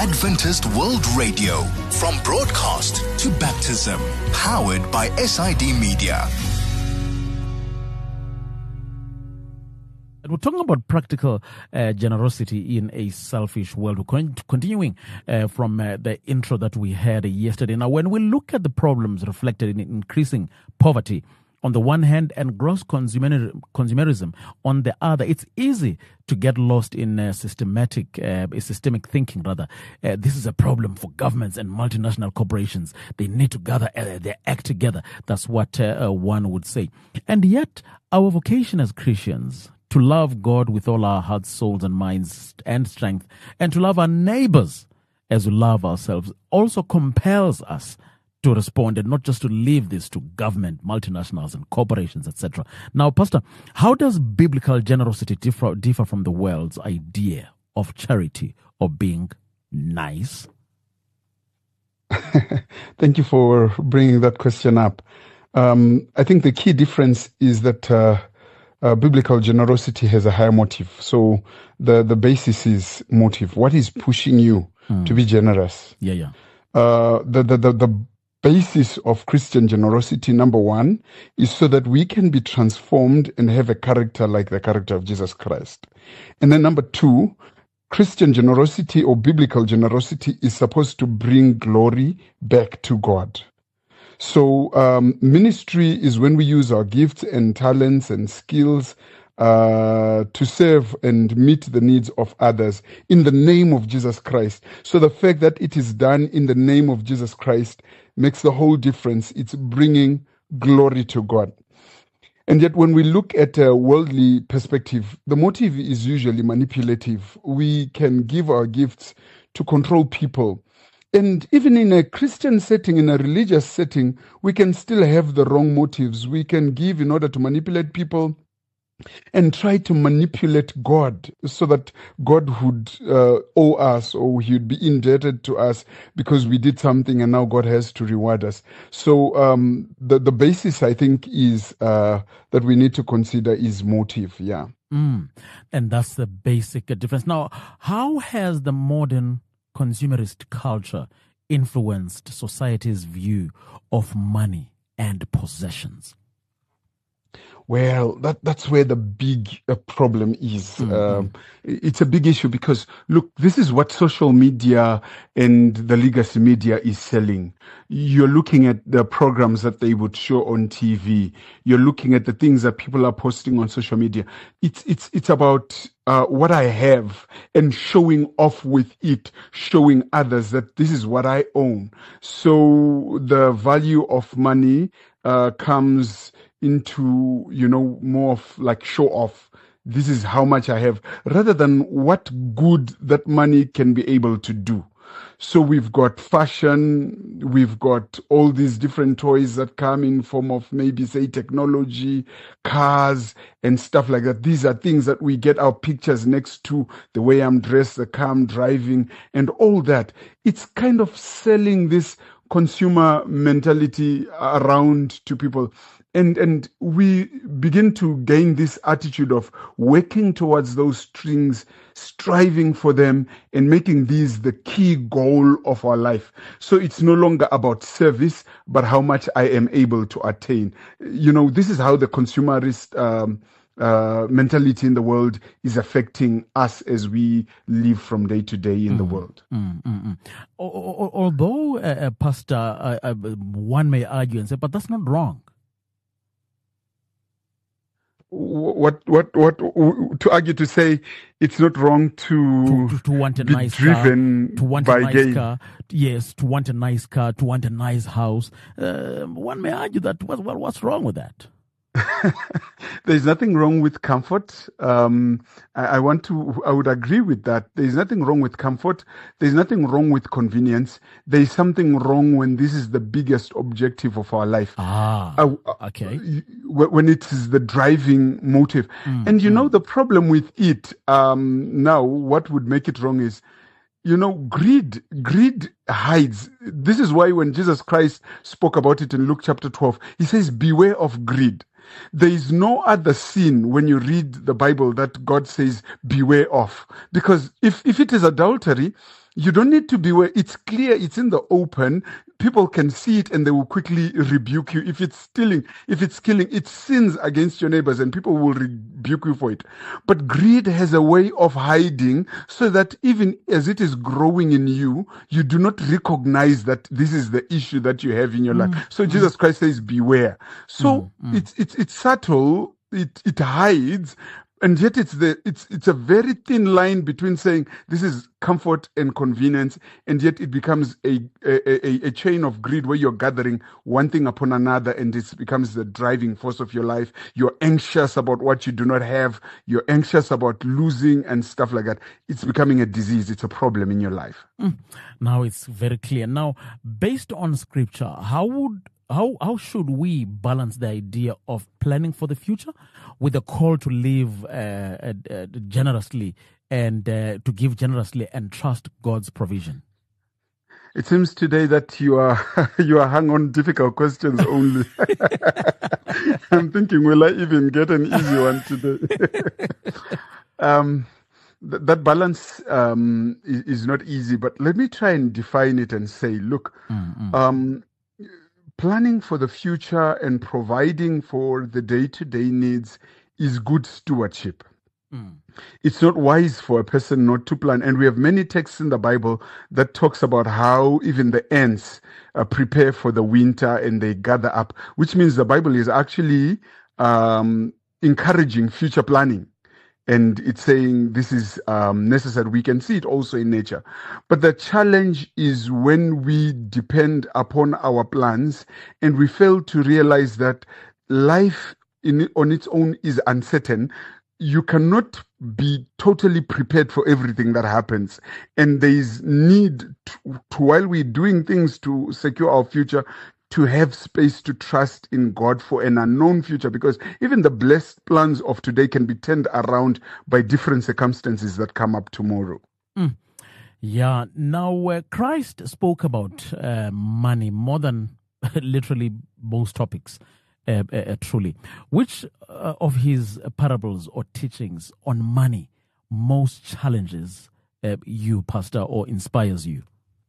Adventist World Radio, from broadcast to baptism, powered by SID Media. We're talking about practical generosity in a selfish world. We're continuing from the intro that we had yesterday. Now, when we look at the problems reflected in increasing poverty on the one hand and gross consumerism on the other, it's easy to get lost in systemic thinking, rather. This is a problem for governments and multinational corporations. They need to gather, they act together. That's what one would say. And yet, our vocation as Christians, to love God with all our hearts, souls, and minds and strength, and to love our neighbors as we love ourselves, also compels us to respond and not just to leave this to government, multinationals, and corporations, etc. Now, Pastor, how does biblical generosity differ from the world's idea of charity or being nice? Thank you for bringing that question up. I think the key difference is that biblical generosity has a higher motive. So the basis is motive. What is pushing you to be generous? The basis of Christian generosity, number one, is so that we can be transformed and have a character like the character of Jesus Christ. And then number two, Christian generosity or biblical generosity is supposed to bring glory back to God. So ministry is when we use our gifts and talents and skills to serve and meet the needs of others in the name of Jesus Christ. So the fact that it is done in the name of Jesus Christ makes the whole difference. It's bringing glory to God. And yet when we look at a worldly perspective, the motive is usually manipulative. We can give our gifts to control people. And even in a Christian setting, in a religious setting, we can still have the wrong motives. We can give in order to manipulate people and try to manipulate God so that God would owe us, or he would be indebted to us because we did something and now God has to reward us. So the basis, I think, is that we need to consider is motive, And that's the basic difference. Now, how has the modern consumerist culture influenced society's view of money and possessions? Well, that's where the big problem is. It's a big issue because, look, this is what social media and the legacy media is selling. You're looking at the programs that they would show on TV. You're looking at the things that people are posting on social media. It's about what I have and showing off with it, showing others that this is what I own. So the value of money comes into, more of like show off. This is how much I have, rather than what good that money can be able to do. So we've got fashion, we've got all these different toys that come in form of maybe, say, technology, cars and stuff like that. These are things that we get our pictures next to, the way I'm dressed, the car I'm driving, and all that. It's kind of selling this consumer mentality around to people. And we begin to gain this attitude of working towards those things, striving for them, and making these the key goal of our life. So it's no longer about service, but how much I am able to attain. This is how the consumerist mentality in the world is affecting us as we live from day to day in the world. Although, Pastor, one may argue and say, but that's not wrong. What to argue, to say it's not wrong to want a be nice driven car, to want by a nice gain. car, yes, to want a nice car, to want a nice house. One may argue that what's wrong with that? There's nothing wrong with comfort. I would agree with that. There's nothing wrong with comfort. There's nothing wrong with convenience. There's something wrong when this is the biggest objective of our life. Okay. When it is the driving motive. And the problem with it, now what would make it wrong is, greed hides. This is why when Jesus Christ spoke about it in Luke chapter 12, he says, beware of greed. There is no other sin when you read the Bible that God says beware of. Because if it is adultery, you don't need to beware. It's clear, it's in the open. People can see it and they will quickly rebuke you. If it's stealing, if it's killing, it sins against your neighbors and people will rebuke you for it. But greed has a way of hiding so that even as it is growing in you, you do not recognize that this is the issue that you have in your life. So Jesus Christ says, beware. So it's subtle. It hides. And yet it's a very thin line between saying this is comfort and convenience, and yet it becomes a chain of greed where you're gathering one thing upon another, and it becomes the driving force of your life. You're anxious about what you do not have. You're anxious about losing and stuff like that. It's becoming a disease. It's a problem in your life. Now it's very clear. Now, based on scripture, how should we balance the idea of planning for the future with a call to live generously and to give generously and trust God's provision? It seems today that you are hung on difficult questions only. I'm thinking, will I even get an easy one today? That balance is not easy, but let me try and define it and say, look, planning for the future and providing for the day-to-day needs is good stewardship. It's not wise for a person not to plan. And we have many texts in the Bible that talks about how even the ants prepare for the winter and they gather up, which means the Bible is actually encouraging future planning. And it's saying this is necessary. We can see it also in nature. But the challenge is when we depend upon our plans and we fail to realize that life on its own is uncertain. You cannot be totally prepared for everything that happens. And there is need to, while we're doing things to secure our future, to have space to trust in God for an unknown future, because even the blessed plans of today can be turned around by different circumstances that come up tomorrow. Yeah. Now, Christ spoke about money more than literally most topics, truly. Which of his parables or teachings on money most challenges you, Pastor, or inspires you?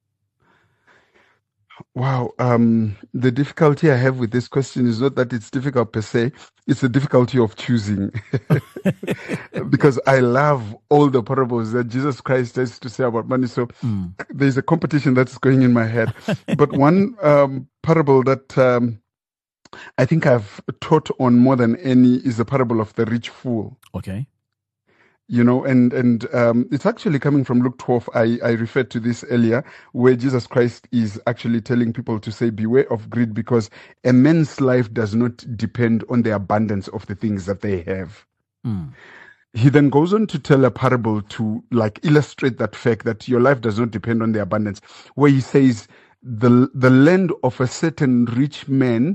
Wow. The difficulty I have with this question is not that it's difficult per se, it's the difficulty of choosing. Because I love all the parables that Jesus Christ has to say about money. So there's a competition that's going in my head. But one parable that I think I've taught on more than any is the parable of the rich fool. Okay. You know, and it's actually coming from Luke 12. I referred to this earlier, where Jesus Christ is actually telling people to say, beware of greed, because a man's life does not depend on the abundance of the things that they have. He then goes on to tell a parable to illustrate that fact that your life does not depend on the abundance, where he says the land of a certain rich man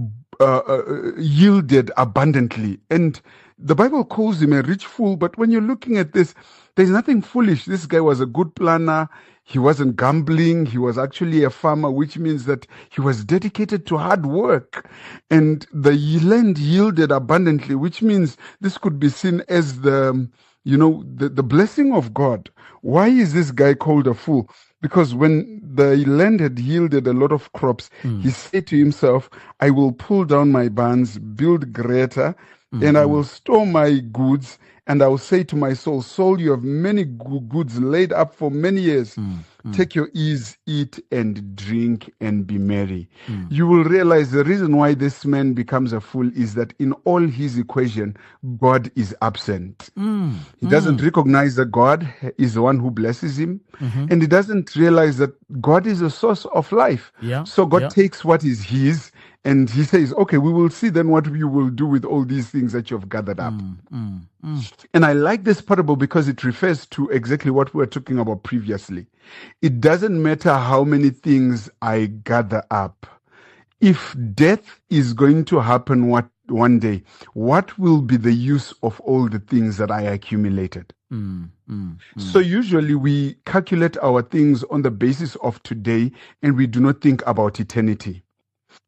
yielded abundantly. And the Bible calls him a rich fool, but when you're looking at this, there's nothing foolish. This guy was a good planner. He wasn't gambling. He was actually a farmer, which means that he was dedicated to hard work. And the land yielded abundantly, which means this could be seen as the blessing of God. Why is this guy called a fool? Because when the land had yielded a lot of crops, he said to himself, I will pull down my barns, build greater, and I will store my goods, and I will say to my soul, soul, you have many goods laid up for many years. Take your ease, eat and drink and be merry. You will realize the reason why this man becomes a fool is that in all his equation, God is absent. He doesn't recognize that God is the one who blesses him, and he doesn't realize that God is the source of life. So God takes what is his, and he says, okay, we will see then what you will do with all these things that you've gathered up. And I like this parable because it refers to exactly what we were talking about previously. It doesn't matter how many things I gather up. If death is going to happen one day, what will be the use of all the things that I accumulated? So usually we calculate our things on the basis of today, and we do not think about eternity.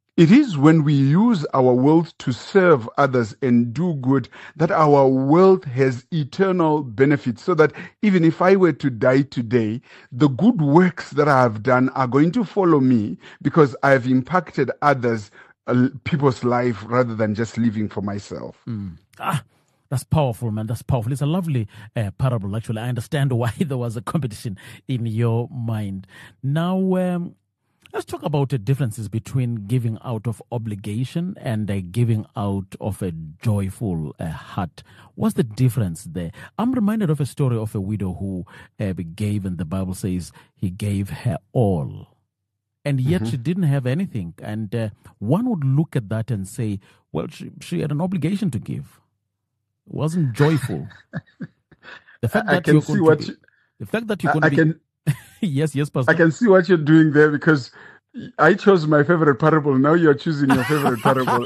It is when we use our wealth to serve others and do good that our wealth has eternal benefits. So that even if I were to die today, the good works that I have done are going to follow me because I have impacted others, people's life, rather than just living for myself. That's powerful, man. That's powerful. It's a lovely parable, actually. I understand why there was a competition in your mind. Now, let's talk about the differences between giving out of obligation and giving out of a joyful heart. What's the difference there? I'm reminded of a story of a widow who gave, and the Bible says he gave her all. And yet she didn't have anything. And one would look at that and say, well, she had an obligation to give. It wasn't joyful. The fact that you're going to the fact that you're going to be... Yes, Pastor. I can see what you're doing there because I chose my favorite parable. Now you're choosing your favorite parable.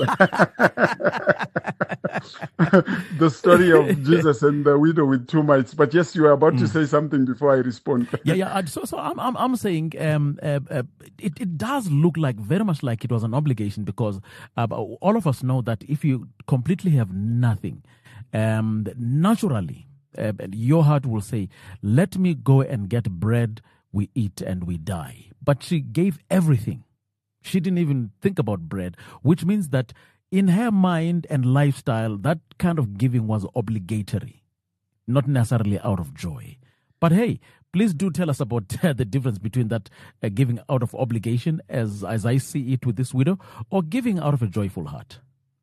The story of Jesus and the widow with 2 mites. But yes, you are about to say something before I respond. So I'm saying it does look like very much like it was an obligation because all of us know that if you completely have nothing, naturally, your heart will say, "Let me go and get bread. We eat and we die." But she gave everything. She didn't even think about bread, which means that in her mind and lifestyle, that kind of giving was obligatory, not necessarily out of joy. But hey, please do tell us about the difference between that giving out of obligation, as I see it with this widow, or giving out of a joyful heart.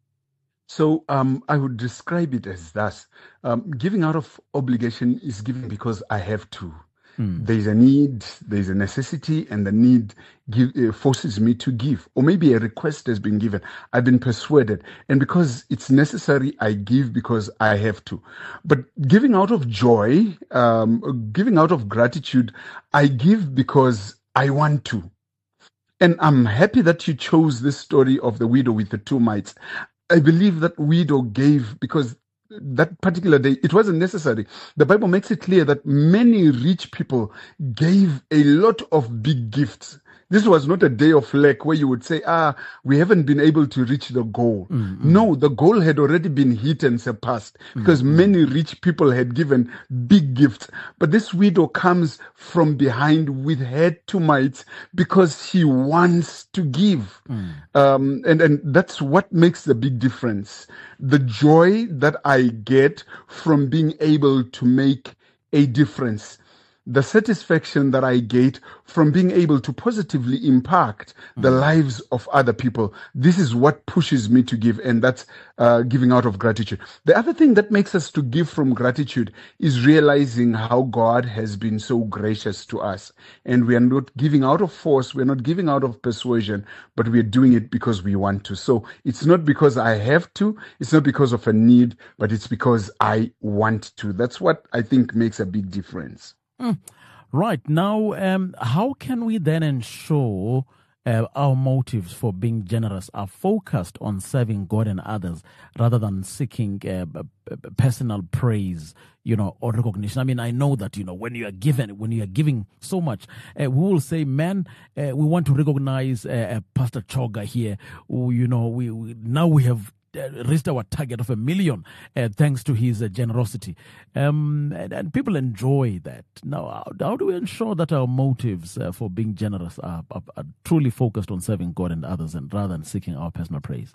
So I would describe it as thus. Giving out of obligation is giving because I have to. There's a need, there's a necessity, and the need forces me to give. Or maybe a request has been given. I've been persuaded. And because it's necessary, I give because I have to. But giving out of joy, giving out of gratitude, I give because I want to. And I'm happy that you chose this story of the widow with the 2 mites. I believe that widow gave because that particular day, it wasn't necessary. The Bible makes it clear that many rich people gave a lot of big gifts. This was not a day of lack where you would say, we haven't been able to reach the goal. No, the goal had already been hit and surpassed because many rich people had given big gifts. But this widow comes from behind with her 2 mites because she wants to give. And that's what makes the big difference. The joy that I get from being able to make a difference. The satisfaction that I get from being able to positively impact the lives of other people. This is what pushes me to give, and that's giving out of gratitude. The other thing that makes us to give from gratitude is realizing how God has been so gracious to us. And we are not giving out of force, we're not giving out of persuasion, but we're doing it because we want to. So it's not because I have to, it's not because of a need, but it's because I want to. That's what I think makes a big difference. Right. Now, how can we then ensure our motives for being generous are focused on serving God and others rather than seeking personal praise, or recognition? I mean, I know that, when you are giving so much, we will say, man, we want to recognize Pastor Choga here. Now we have reached our target of 1 million thanks to his generosity. And people enjoy that. Now, how do we ensure that our motives for being generous are truly focused on serving God and others and rather than seeking our personal praise?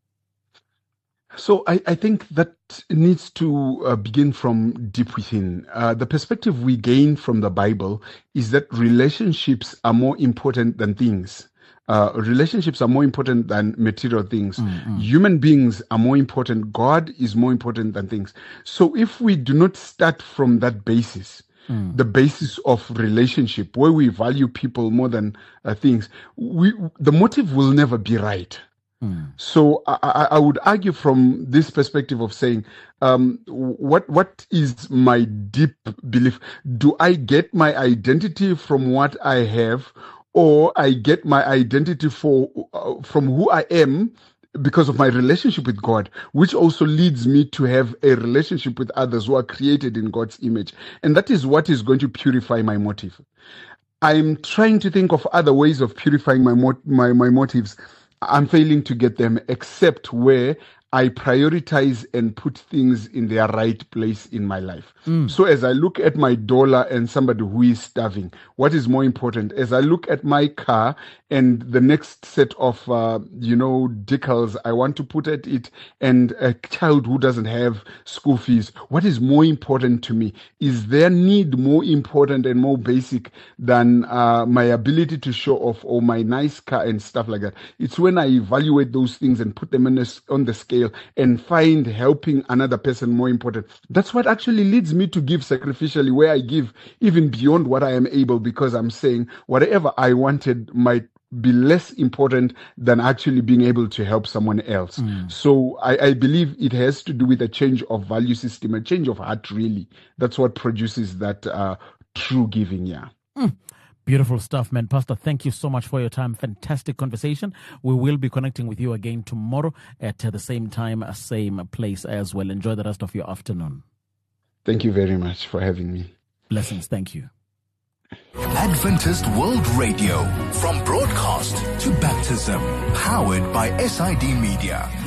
So I think that needs to begin from deep within. The perspective we gain from the Bible is that relationships are more important than things. Relationships are more important than material things. Human beings are more important. God is more important than things. So if we do not start from that basis, the basis of relationship, where we value people more than things, the motive will never be right. So I would argue from this perspective of saying, what is my deep belief? Do I get my identity from what I have, or I get my identity from who I am because of my relationship with God, which also leads me to have a relationship with others who are created in God's image. And that is what is going to purify my motive. I'm trying to think of other ways of purifying my motives. I'm failing to get them, except where I prioritize and put things in their right place in my life. So as I look at my dollar and somebody who is starving, what is more important? As I look at my car and the next set of, decals I want to put at it, and a child who doesn't have school fees, what is more important to me? Is their need more important and more basic than my ability to show off or my nice car and stuff like that? It's when I evaluate those things and put them on the scale and find helping another person more important. That's what actually leads me to give sacrificially, where I give even beyond what I am able, because I'm saying whatever I wanted might be less important than actually being able to help someone else. So I believe it has to do with a change of value system, a change of heart, really. That's what produces that true giving, yeah. Beautiful stuff, man. Pastor, thank you so much for your time. Fantastic conversation. We will be connecting with you again tomorrow at the same time, same place as well. Enjoy the rest of your afternoon. Thank you very much for having me. Blessings. Thank you. Adventist World Radio, from broadcast to baptism, powered by SID Media.